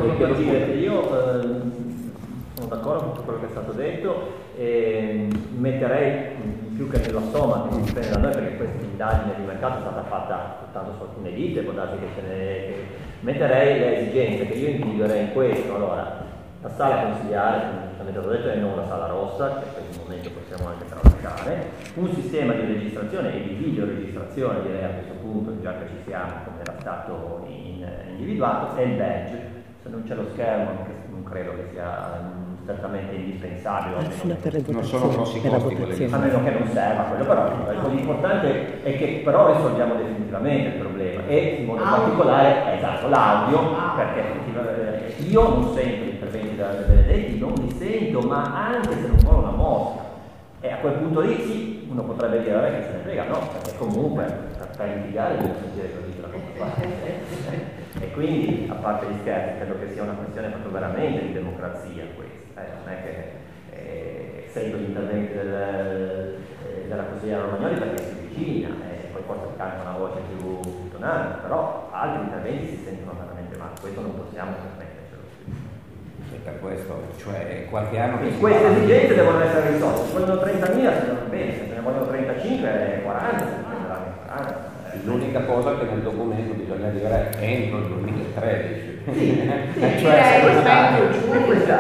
io sono d'accordo con tutto quello che è stato detto e metterei più che nella somma che si dipende da noi, perché questa indagine di mercato è stata fatta soltanto su alcune ditte, può darsi che metterei le esigenze che io individuerei in questo. Allora, la sala consigliare, come giustamente ho detto, è non la sala rossa, che per il momento possiamo anche tralasciare, un sistema di registrazione e di videoregistrazione, direi a questo punto, già che ci siamo, come era stato individuato, e il badge. Se non c'è lo schermo, non credo che sia strettamente indispensabile. Non sono grossi costi quelli, a meno che non serva quello, però l'importante è che però risolviamo definitivamente il problema, e in modo particolare l'audio, perché io non sento gli interventi della Benedetti, non li sento, ma anche se non vuole una mosca, e a quel punto lì sì, uno potrebbe dire che se ne frega, no, perché comunque per litigare devo sentire così la cosa. E quindi, a parte gli scherzi, credo che sia una questione proprio veramente di democrazia questa, non è che sento gli interventi della consigliera Romagnoli perché si vicina e poi forse canta una voce più tonante, però altri interventi si sentono veramente male, questo non possiamo permettercelo. E per questo, cioè qualche anno che queste esigenze devono essere risolte, se vogliono 30.000 se non bene, se ne vogliono 35, 40, se prenderanno 40. L'unica cosa che nel documento bisogna dire entro il 2013. Cioè entro è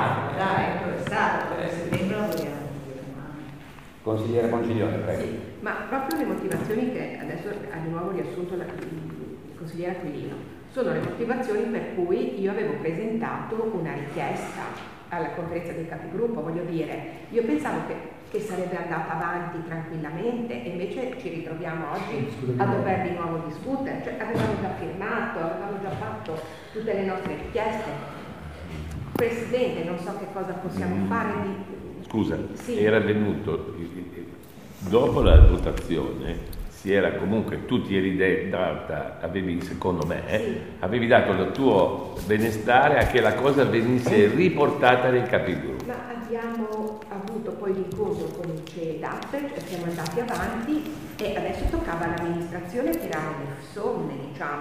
stato, per settembre lo vogliamo dire. Consigliere Ponciglione, prego. Sì, ma proprio le motivazioni che adesso ha di nuovo riassunto il consigliere Aquilino sono le motivazioni per cui io avevo presentato una richiesta alla conferenza dei capigruppo. Voglio dire, io pensavo che sarebbe andata avanti tranquillamente e invece ci ritroviamo oggi a dover di nuovo discutere, cioè avevamo già firmato, avevamo già fatto tutte le nostre richieste. Presidente, non so che cosa possiamo fare di... Scusa, sì. Era venuto dopo la votazione, si era comunque, tu ti eri data, avevi, secondo me, avevi dato il tuo benestare a che la cosa venisse riportata nei capigruppo. Ma abbiamo avuto poi l'incontro con il CEDAP, siamo andati avanti e adesso toccava all'amministrazione tirare le somme, diciamo.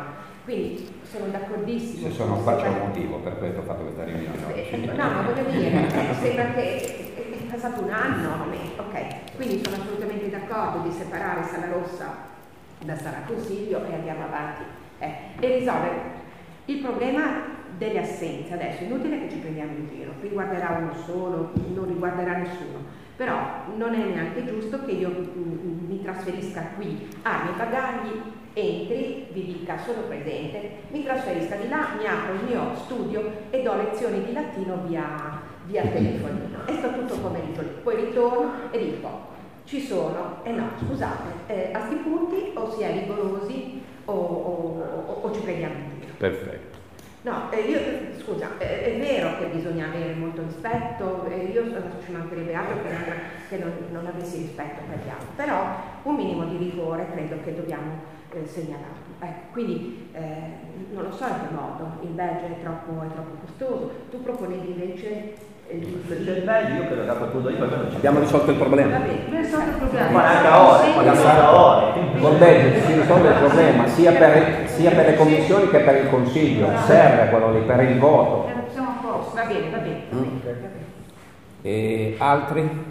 Quindi sono d'accordissimo. Se sono qua c'è un motivo, per questo ho fatto questa riunione oggi. No, ma voglio dire, sembra che è passato un anno, ok, quindi sono assolutamente d'accordo di separare Sala Rossa da Sala Consiglio e andiamo avanti e risolvere il problema delle assenze. Adesso è inutile che ci prendiamo in giro, riguarderà uno solo, non riguarderà nessuno, però non è neanche giusto che io mi trasferisca qui, armi e bagagli, entri, vi dica sono presente, mi trasferisca di là, mi apro il mio studio e do lezioni di latino via telefonino e sto tutto pomeriggio lì, poi ritorno e dico ci sono, no, scusate, a sti punti o si è rigorosi o ci prendiamo in giro. Perfetto. No, scusa, è vero che bisogna avere molto rispetto, io ci mancherebbe altro che non avessi rispetto per gli altri, però un minimo di rigore credo che dobbiamo segnalarlo. Quindi non lo so in che modo, il Belgio è troppo costoso, tu proponevi invece del Belgio, io credo che a quel punto lì abbiamo risolto il problema. Va bene, risolto il problema. Ma anche a ore, Col Belgio si risolve il problema sia per le commissioni che per il Consiglio, serve quello lì per il voto. Siamo a posto, va bene. E altri?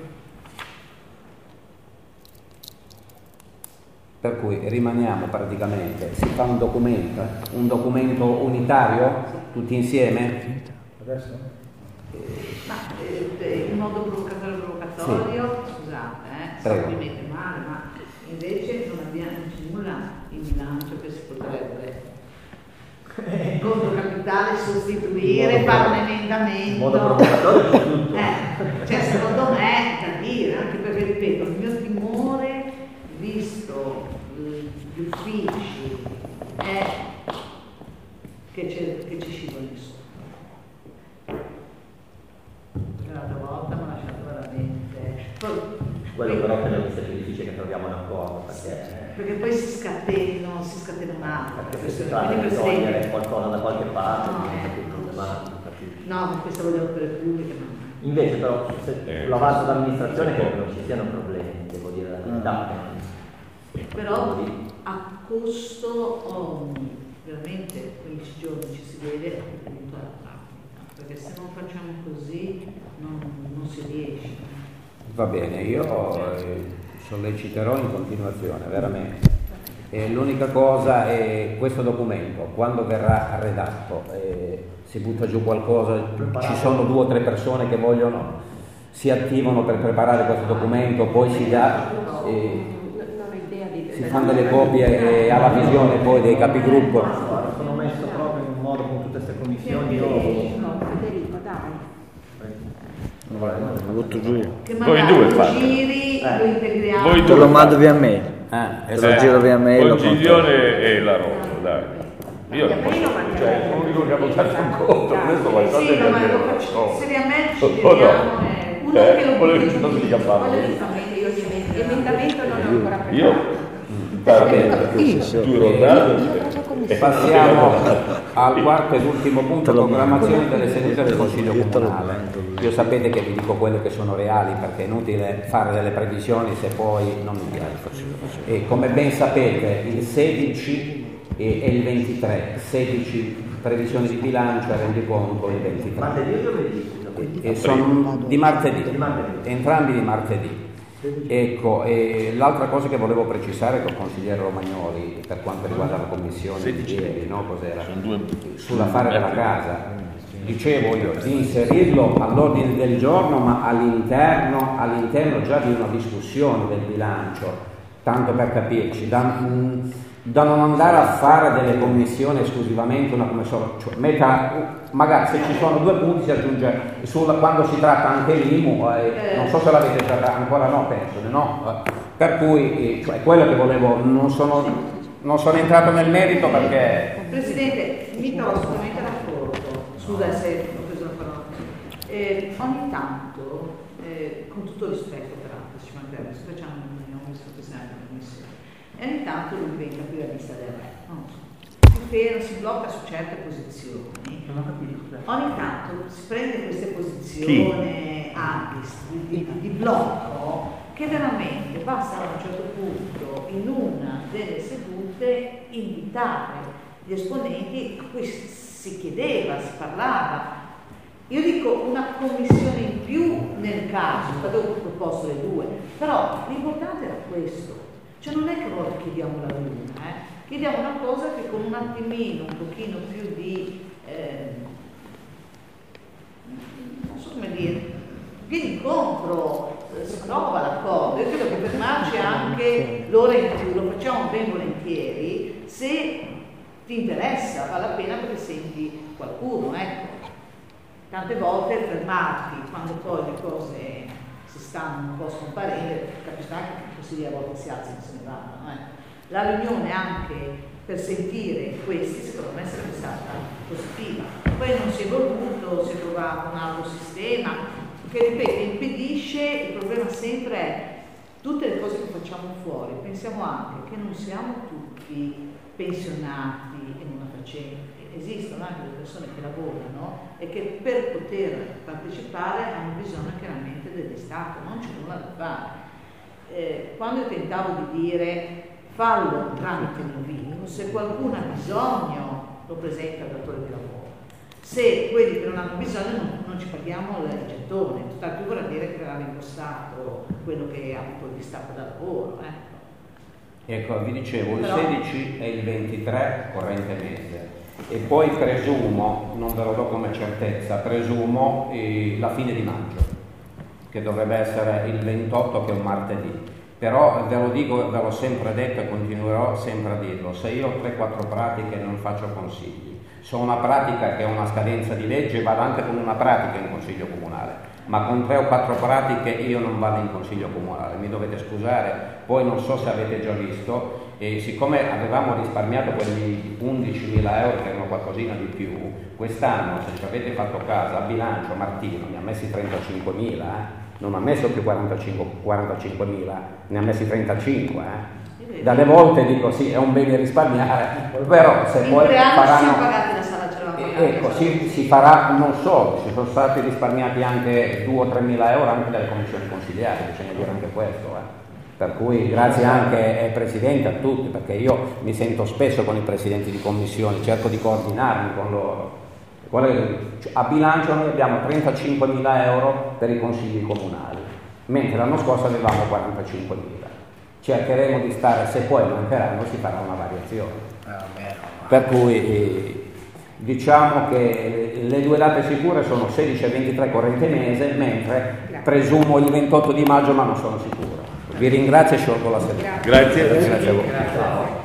Per cui rimaniamo praticamente, si fa un documento unitario, tutti insieme? Adesso? Ma in modo provocatorio, scusate, so che mi mette male, ma invece non c'è nulla in bilancio che si potrebbe conto capitale sostituire, fare un emendamento. In modo provocatorio c'è tutto. Cioè secondo me da dire, anche perché ripeto, il mio timore, visto gli uffici, è che ci scivoli sopra. L'altra volta mi ha lasciato veramente. Quello però credo che sia più difficile che troviamo un accordo, perché poi si scatena un'altra. Perché se si tratta di togliere qualcosa da qualche parte diventa più problematico. No, ma questa voglio opere pubbliche. Invece però sull'avanzo d'amministrazione credo che non ci siano problemi, devo dire la verità. Però a costo veramente 15 giorni ci si vede appunto alla pratica, perché se non facciamo così non si riesce. Va bene, io solleciterò in continuazione, veramente. L'unica cosa è questo documento, quando verrà redatto, si butta giù qualcosa, ci sono 2 o 3 persone che si attivano per preparare questo documento, poi si dà, si fanno delle copie alla visione poi dei capigruppo. Sono messo proprio in un modo con tutte queste commissioni. Federico, dai. Lo butto giù io. Voi due fate. Giri, lo integriamo. Voi Te lo mando via mail. Esatto. Lo giro via mail. Con Giglione e la Rosa, dai. Io non posso, sono l'unico che ha votato un conto, questo qualcosa sì, che ma dire. lo facciamo seriamente, ci Oh, vediamo. no. Uno che lo Volevo che non si chiamava. L'emendamento non è ancora preparato. Io Passiamo al quarto ed ultimo punto, programmazione delle sedute del Consiglio Comunale. Io sapete che vi dico quelle che sono reali, perché è inutile fare delle previsioni se poi non mi piace. E come ben sapete il 16 e il 23, 16 previsioni di bilancio e rendiconto il 23. Martedì o giovedì? E sono di martedì, entrambi di martedì. Ecco, e l'altra cosa che volevo precisare col consigliere Romagnoli per quanto riguarda la commissione di ieri, no? Cos'era? Sull'affare della casa. Dicevo io di inserirlo all'ordine del giorno, ma all'interno già di una discussione del bilancio, tanto per capirci, da non andare a fare delle commissioni esclusivamente una commissione, cioè magari se ci sono 2 punti si aggiunge quando si tratta anche l'IMU, non so se l'avete trattata ancora, no, penso, no? Per cui cioè, quello che volevo, non sono entrato nel merito perché... Presidente, mi trovo assolutamente d'accordo, scusa se ho preso la parola. Ogni tanto, con tutto rispetto peraltro, ci mancherebbe, facciamo una riunione, visto che siamo in commissione, e ogni tanto lui diventa qui la lista del re, non so. Si blocca su certe posizioni, ogni tanto si prende queste posizioni di blocco che veramente basta a un certo punto in una delle sedute invitare gli esponenti a cui si chiedeva, si parlava. Io dico una commissione in più nel caso, avevo proposto le due, però l'importante era questo, cioè non è che noi chiediamo la luna, chiediamo una cosa che con un attimino, un pochino più di, non so come dire, vieni incontro, si trova l'accordo. Io credo che fermarci anche l'ora in più lo facciamo ben volentieri se ti interessa, vale la pena perché senti qualcuno, ecco. Tante volte fermarti quando poi le cose si stanno un po' scomparendo, capisco anche che i consigli a volte si alzano e se ne vanno. La riunione anche per sentire questi secondo me sarebbe stata positiva. Poi non si è voluto, si è trovato un altro sistema che, ripeto, impedisce. Il problema sempre è tutte le cose che facciamo fuori, pensiamo anche che non siamo tutti pensionati in una faccenda. Esistono anche delle persone che lavorano e che per poter partecipare hanno bisogno chiaramente dell'Estato, non c'è nulla da fare. Quando io tentavo di dire fallo tramite l'invito, se qualcuno ha bisogno lo presenta al datore di lavoro, se quelli che non hanno bisogno non ci paghiamo il gettone, tutt'al più vorrà dire che verrà rimborsato quello che ha avuto il distacco da lavoro. Ecco, vi dicevo, il 16 e il 23 corrente mese. E poi presumo, non ve lo do come certezza, presumo la fine di maggio, che dovrebbe essere il 28, che è un martedì. Però ve lo dico, ve l'ho sempre detto e continuerò sempre a dirlo, se io ho 3-4 pratiche non faccio consigli, se ho una pratica che ha una scadenza di legge vado anche con una pratica in consiglio comunale, ma con 3 o 4 pratiche io non vado in consiglio comunale, mi dovete scusare. Poi non so se avete già visto, e siccome avevamo risparmiato quelli 11.000 euro che erano qualcosina di più, quest'anno, se ci avete fatto caso, a bilancio Martino mi ha messi 35.000, non ha messo più 45.000, ne ha messi 35, Dalle volte dico sì, è un bene risparmiare, però se poi faranno... Ecco, si farà non solo, ci sono stati risparmiati anche 2 o 3.000 euro anche dalle commissioni consigliari, bisogna dire anche questo. Per cui grazie anche ai presidenti, a tutti, perché io mi sento spesso con i presidenti di commissioni, cerco di coordinarmi con loro. A bilancio noi abbiamo 35.000 euro per i consigli comunali, mentre l'anno scorso avevamo 45.000. Cercheremo di stare, se poi mancheranno si farà una variazione. Per cui diciamo che le due date sicure sono 16 e 23 corrente mese, mentre presumo il 28 di maggio, ma non sono sicuro. Vi ringrazio e sciolgo la seduta. Grazie. Grazie a voi.